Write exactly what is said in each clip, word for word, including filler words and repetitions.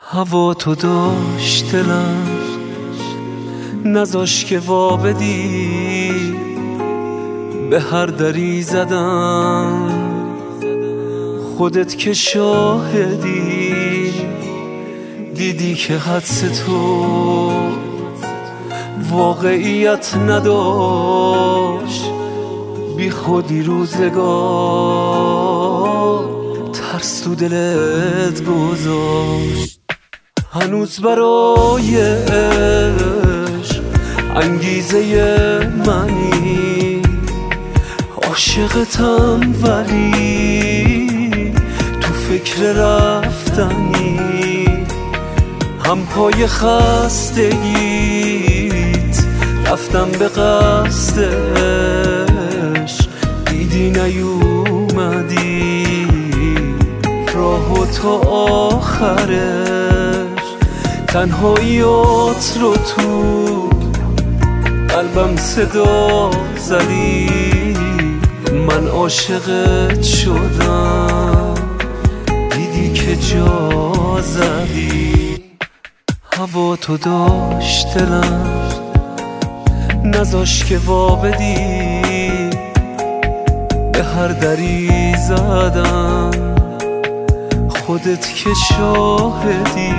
هوا تو داشت دلم نذاش که وا بدی، به هر دری زدم خودت که شاهدی. دیدی که حدس تو واقعیت نداشت، بی خودی روزگار ترس تو دلت گذاشت. هنوز برای عشق انگیزه منی، عاشقتم ولی تو فکر رفتنی. هم پای خستگیت رفتم به قصدش، دیدی نیومدی راه و تا آخرش. تنهاییات رو تو قلبم صدا زدی، من عاشقت شدم دیدی که جا زدی. هوا تو داشت دلم نذاش که وا بدی، به هر دری زدم خودت که شاهدی.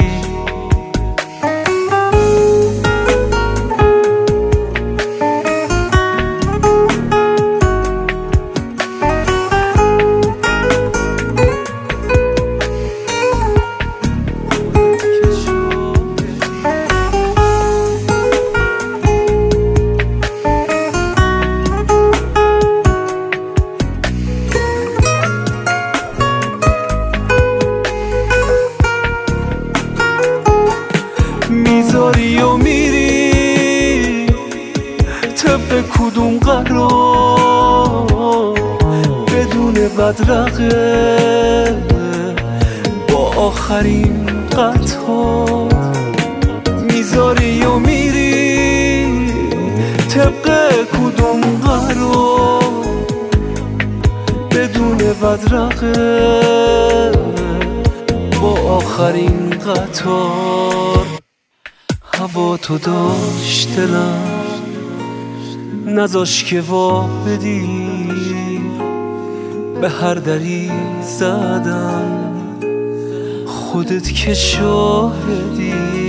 میذاری و میری طبق کدوم قرار، بدون بدرقه با آخرین قطار. میذاری و میری طبق کدوم قرار، بدون بدرقه با آخرین قطار. هوا تو داشت دلم نذاش که وا بدی، به هر دری زدم خودت که شاهدی.